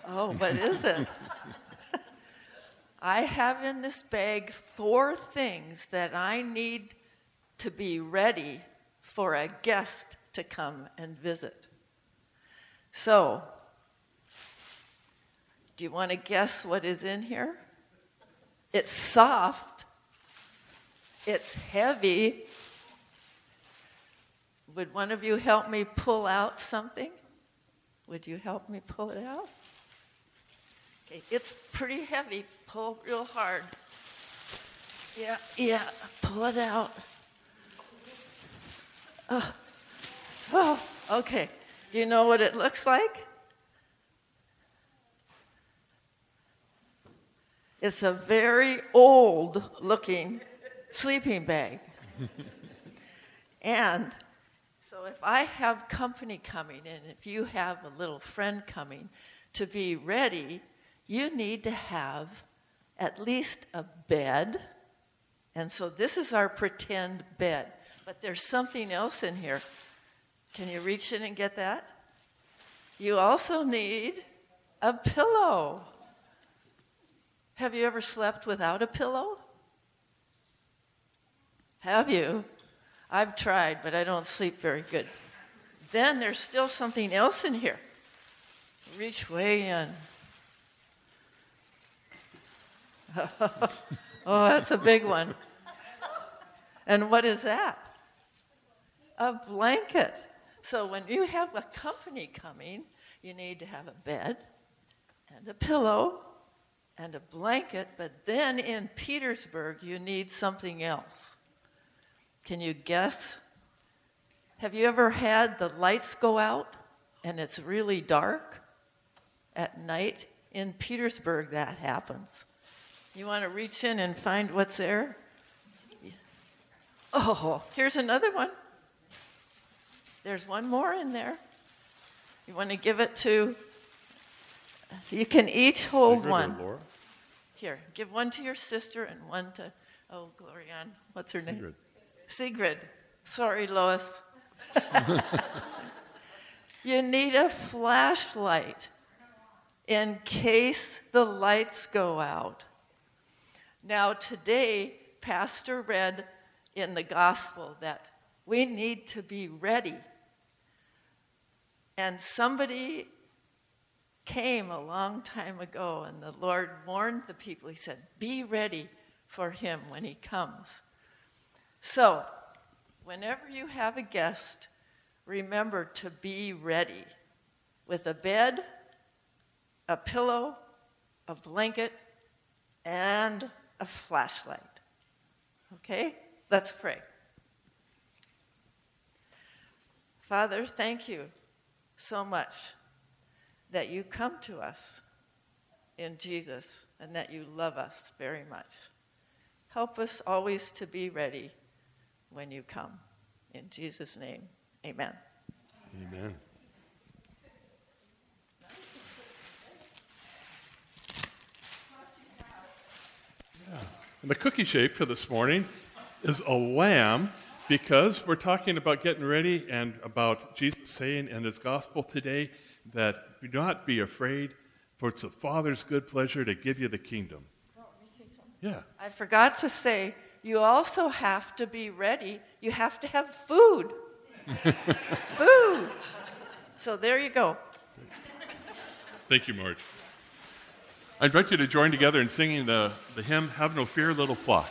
Oh, what is it? I have in this bag 4 things that I need to be ready for a guest to come and visit. So, do you want to guess what is in here? It's soft. It's heavy. Would one of you help me pull out something? Would you help me pull it out? Okay, it's pretty heavy. Pull real hard. Yeah, pull it out. Oh, okay. Do you know what it looks like? It's a very old-looking sleeping bag. And so if I have company coming, and if you have a little friend coming, to be ready, you need to have at least a bed. And so this is our pretend bed. But there's something else in here. Can you reach in and get that? You also need a pillow. Have you ever slept without a pillow? Have you? I've tried, but I don't sleep very good. Then there's still something else in here. Reach way in. Oh, that's a big one. And what is that? A blanket. So when you have a company coming, you need to have a bed and a pillow and a blanket, but then in Petersburg, you need something else. Can you guess? Have you ever had the lights go out and it's really dark at night? In Petersburg, that happens. You want to reach in and find what's there? Oh, here's another one. There's one more in there. You want to give it to... You can each hold one. Laura? Here, give one to your sister and one to... Oh, Glorianne. What's her name? Sigrid. Sorry, Lois. You need a flashlight in case the lights go out. Now, today, Pastor read in the gospel that we need to be ready. And somebody came a long time ago, and the Lord warned the people. He said, be ready for him when he comes. So, whenever you have a guest, remember to be ready with a bed, a pillow, a blanket, and a flashlight. Okay? Let's pray. Father, thank you so much that you come to us in Jesus and that you love us very much. Help us always to be ready when you come. In Jesus' name, amen. Amen. Yeah. And the cookie shape for this morning is a lamb, because we're talking about getting ready and about Jesus saying in his gospel today that do not be afraid, for it's the Father's good pleasure to give you the kingdom. Oh, let me say something. Yeah. I forgot to say, you also have to be ready. You have to have food. Food. So there you go. Thank you, Marge. I invite you to join together in singing the hymn, Have No Fear, Little Flock.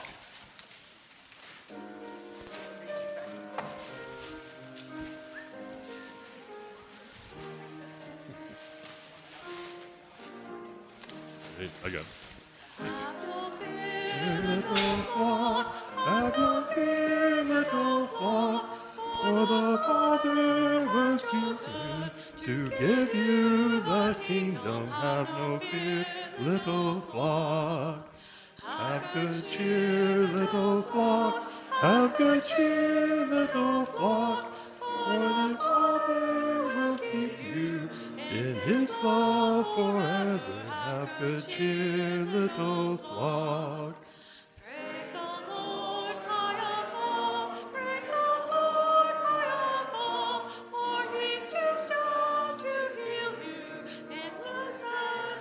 Hey, I got it. Thanks. Have no fear, little flock, for the Father was too good to give you the kingdom. Have no fear, little flock. Have good cheer, little flock. Have good cheer, little flock. For the Father will keep you in his love forever. Have good cheer, little flock. Praise the Lord high above, praise the Lord high above, for he stoops down to heal you in good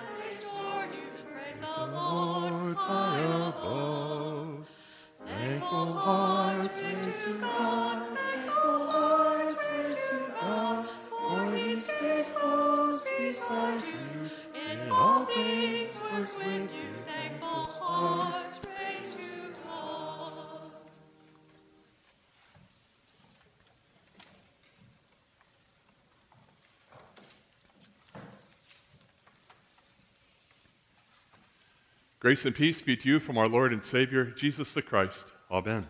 Grace and peace be to you from our Lord and Savior, Jesus the Christ. Amen.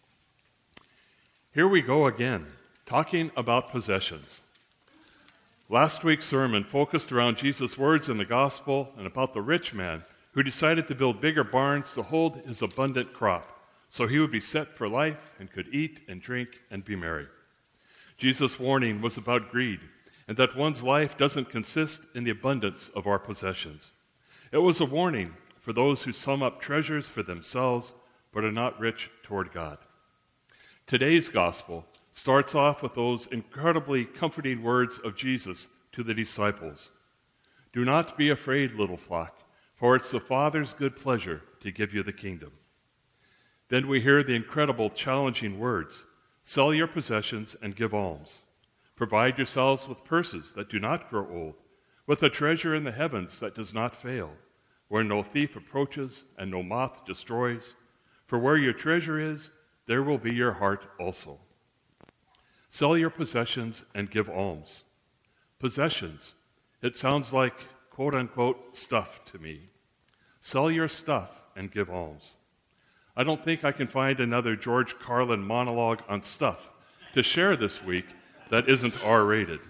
Here we go again, talking about possessions. Last week's sermon focused around Jesus' words in the gospel and about the rich man who decided to build bigger barns to hold his abundant crop, so he would be set for life and could eat and drink and be merry. Jesus' warning was about greed, and that one's life doesn't consist in the abundance of our possessions. It was a warning for those who sum up treasures for themselves but are not rich toward God. Today's gospel starts off with those incredibly comforting words of Jesus to the disciples. Do not be afraid, little flock, for it's the Father's good pleasure to give you the kingdom. Then we hear the incredible challenging words, sell your possessions and give alms. Provide yourselves with purses that do not grow old, with a treasure in the heavens that does not fail, where no thief approaches and no moth destroys. For where your treasure is, there will be your heart also. Sell your possessions and give alms. Possessions. It sounds like, quote-unquote, stuff to me. Sell your stuff and give alms. I don't think I can find another George Carlin monologue on stuff to share this week that isn't R-rated.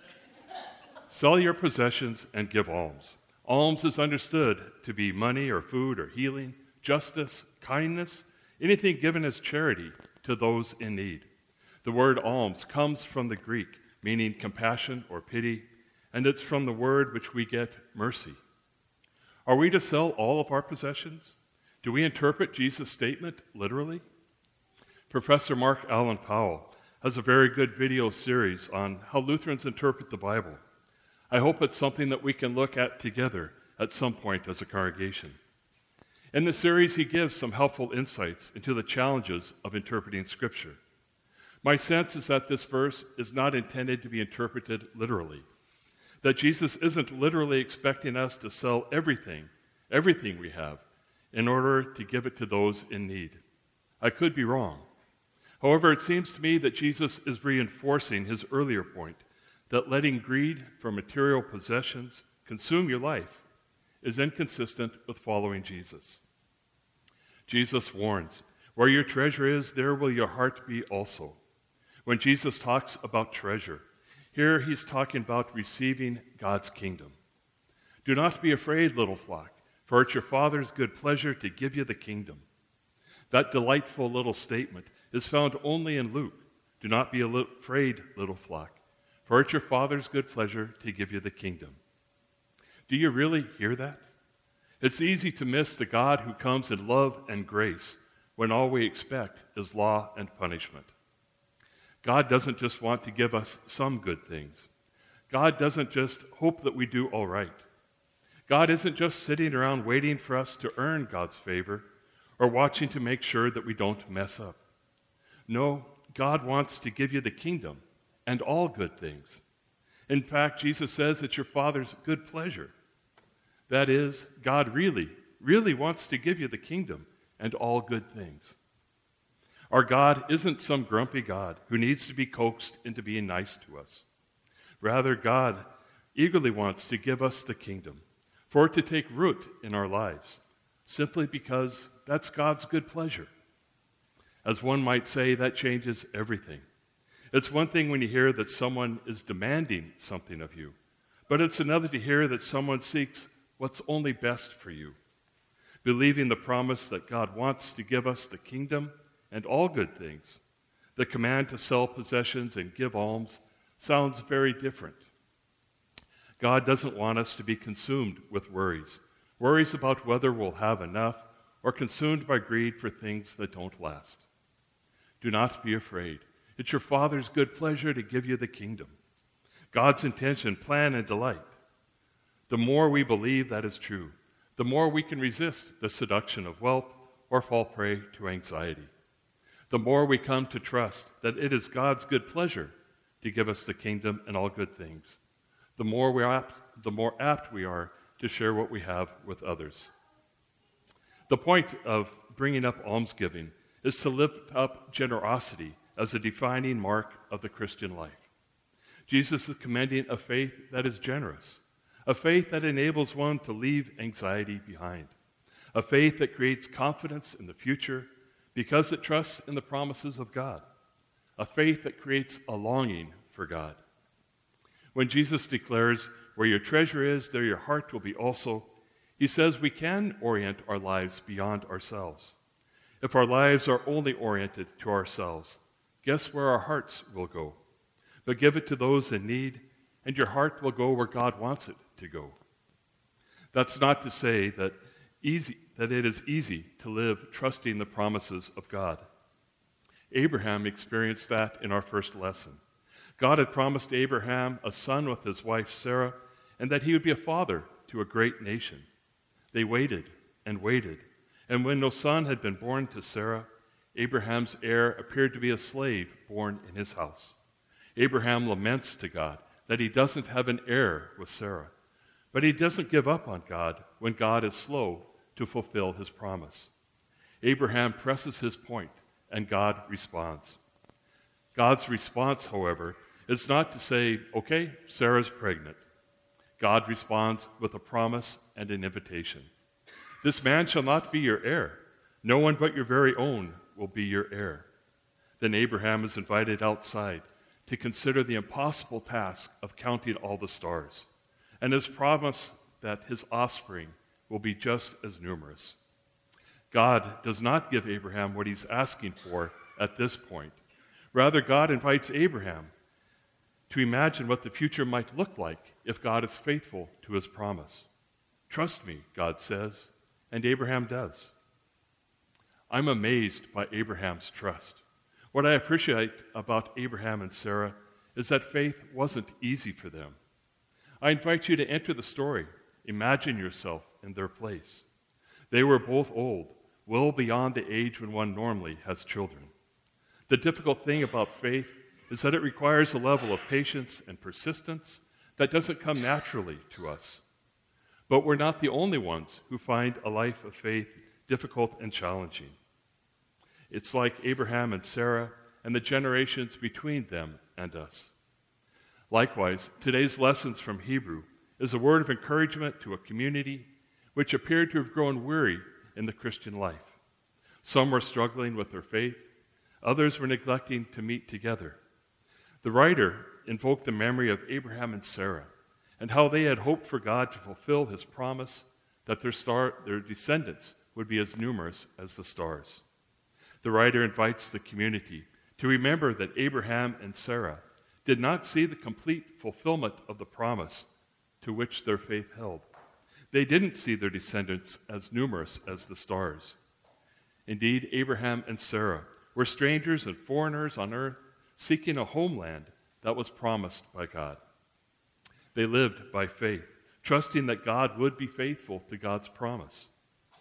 Sell your possessions and give alms. Alms is understood to be money or food or healing, justice, kindness, anything given as charity to those in need. The word alms comes from the Greek, meaning compassion or pity, and it's from the word which we get mercy. Are we to sell all of our possessions? Do we interpret Jesus' statement literally? Professor Mark Allen Powell has a very good video series on how Lutherans interpret the Bible. I hope it's something that we can look at together at some point as a congregation. In the series, he gives some helpful insights into the challenges of interpreting Scripture. My sense is that this verse is not intended to be interpreted literally, that Jesus isn't literally expecting us to sell everything we have, in order to give it to those in need. I could be wrong. However, it seems to me that Jesus is reinforcing his earlier point, that letting greed for material possessions consume your life is inconsistent with following Jesus. Jesus warns, where your treasure is, there will your heart be also. When Jesus talks about treasure, here he's talking about receiving God's kingdom. Do not be afraid, little flock, for it's your Father's good pleasure to give you the kingdom. That delightful little statement is found only in Luke. Do not be afraid, little flock, for it's your Father's good pleasure to give you the kingdom. Do you really hear that? It's easy to miss the God who comes in love and grace when all we expect is law and punishment. God doesn't just want to give us some good things. God doesn't just hope that we do all right. God isn't just sitting around waiting for us to earn God's favor or watching to make sure that we don't mess up. No, God wants to give you the kingdom and all good things. In fact, Jesus says it's your Father's good pleasure. That is, God really, really wants to give you the kingdom and all good things. Our God isn't some grumpy God who needs to be coaxed into being nice to us. Rather, God eagerly wants to give us the kingdom, for it to take root in our lives, simply because that's God's good pleasure. As one might say, that changes everything. It's one thing when you hear that someone is demanding something of you, but it's another to hear that someone seeks what's only best for you. Believing the promise that God wants to give us the kingdom and all good things, the command to sell possessions and give alms sounds very different. God doesn't want us to be consumed with worries about whether we'll have enough, or consumed by greed for things that don't last. Do not be afraid. It's your Father's good pleasure to give you the kingdom. God's intention, plan, and delight. The more we believe that is true, the more we can resist the seduction of wealth or fall prey to anxiety. The more we come to trust that it is God's good pleasure to give us the kingdom and all good things, the more apt we are to share what we have with others. The point of bringing up almsgiving is to lift up generosity as a defining mark of the Christian life. Jesus is commending a faith that is generous, a faith that enables one to leave anxiety behind, a faith that creates confidence in the future because it trusts in the promises of God, a faith that creates a longing for God. When Jesus declares, "Where your treasure is, there your heart will be also," he says we can orient our lives beyond ourselves. If our lives are only oriented to ourselves, guess where our hearts will go? But give it to those in need, and your heart will go where God wants it to go. That's not to say that it is easy to live trusting the promises of God. Abraham experienced that in our first lesson. God had promised Abraham a son with his wife Sarah, and that he would be a father to a great nation. They waited and waited, and when no son had been born to Sarah, Abraham's heir appeared to be a slave born in his house. Abraham laments to God that he doesn't have an heir with Sarah, but he doesn't give up on God when God is slow to fulfill his promise. Abraham presses his point, and God responds. God's response, however, is not to say, "Okay, Sarah's pregnant." God responds with a promise and an invitation. "This man shall not be your heir. No one but your very own will be your heir." Then Abraham is invited outside to consider the impossible task of counting all the stars, and is promised that his offspring will be just as numerous. God does not give Abraham what he's asking for at this point. Rather, God invites Abraham to imagine what the future might look like if God is faithful to his promise. "Trust me," God says, and Abraham does. I'm amazed by Abraham's trust. What I appreciate about Abraham and Sarah is that faith wasn't easy for them. I invite you to enter the story. Imagine yourself in their place. They were both old, well beyond the age when one normally has children. The difficult thing about faith is that it requires a level of patience and persistence that doesn't come naturally to us. But we're not the only ones who find a life of faith difficult and challenging. It's like Abraham and Sarah and the generations between them and us. Likewise, today's lessons from Hebrew is a word of encouragement to a community which appeared to have grown weary in the Christian life. Some were struggling with their faith, others were neglecting to meet together. The writer invoked the memory of Abraham and Sarah and how they had hoped for God to fulfill his promise that their descendants would be as numerous as the stars. The writer invites the community to remember that Abraham and Sarah did not see the complete fulfillment of the promise to which their faith held. They didn't see their descendants as numerous as the stars. Indeed, Abraham and Sarah were strangers and foreigners on earth seeking a homeland that was promised by God. They lived by faith, trusting that God would be faithful to God's promise.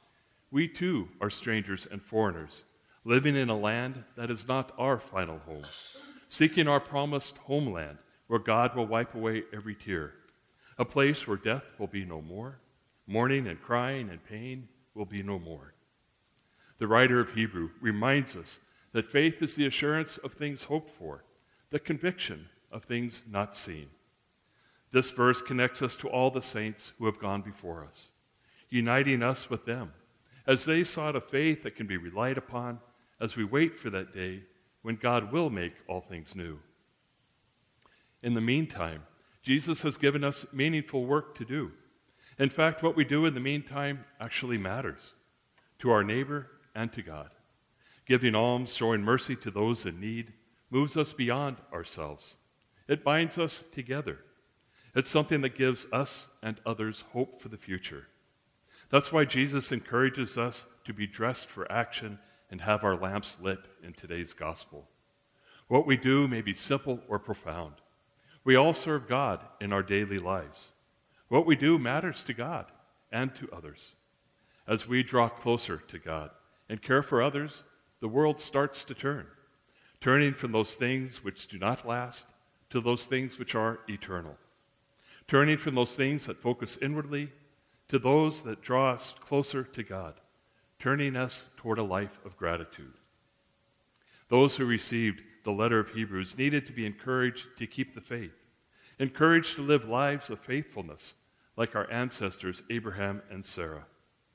We too are strangers and foreigners, living in a land that is not our final home, seeking our promised homeland where God will wipe away every tear, a place where death will be no more, mourning and crying and pain will be no more. The writer of Hebrew reminds us that faith is the assurance of things hoped for, the conviction of things not seen. This verse connects us to all the saints who have gone before us, uniting us with them as they sought a faith that can be relied upon as we wait for that day when God will make all things new. In the meantime, Jesus has given us meaningful work to do. In fact, what we do in the meantime actually matters to our neighbor and to God. Giving alms, showing mercy to those in need, moves us beyond ourselves. It binds us together. It's something that gives us and others hope for the future. That's why Jesus encourages us to be dressed for action and have our lamps lit in today's gospel. What we do may be simple or profound. We all serve God in our daily lives. What we do matters to God and to others. As we draw closer to God and care for others, the world starts to turn, turning from those things which do not last to those things which are eternal, turning from those things that focus inwardly to those that draw us closer to God, turning us toward a life of gratitude. Those who received the letter of Hebrews needed to be encouraged to keep the faith, encouraged to live lives of faithfulness like our ancestors Abraham and Sarah.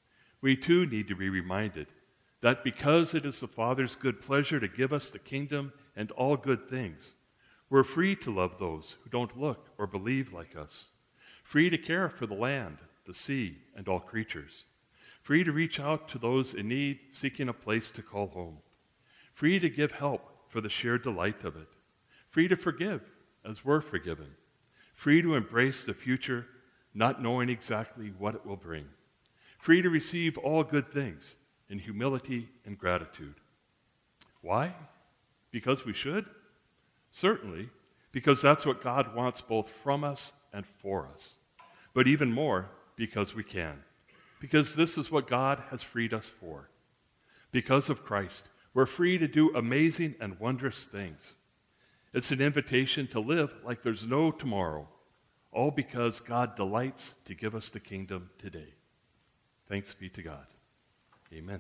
we too need to be reminded that because it is the Father's good pleasure to give us the kingdom and all good things, we're free to love those who don't look or believe like us, free to care for the land, the sea, and all creatures, free to reach out to those in need seeking a place to call home, free to give help for the shared delight of it, free to forgive as we're forgiven, free to embrace the future not knowing exactly what it will bring, free to receive all good things in humility and gratitude. Why? Because we should? Certainly, because that's what God wants both from us and for us. But even more, because we can. Because this is what God has freed us for. Because of Christ, we're free to do amazing and wondrous things. It's an invitation to live like there's no tomorrow, all because God delights to give us the kingdom today. Thanks be to God. Amen.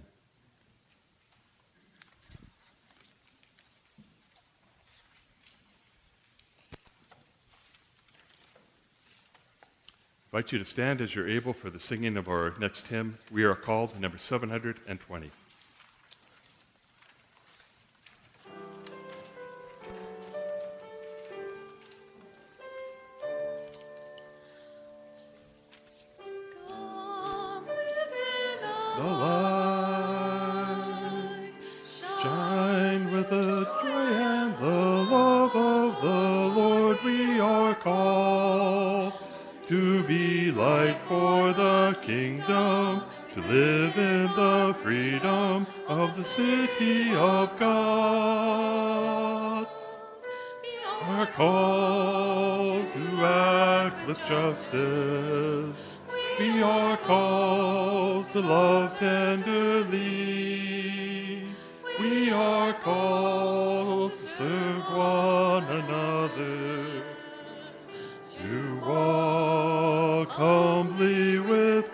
I invite you to stand as you're able for the singing of our next hymn. We are called number 720. Come, live in The light shine with the joy and the love of the Lord. We are called to be light for the kingdom, to live in the freedom of the city of God. Are called to act with justice. We are called to love tenderly. We are called to serve one another, to walk humbly with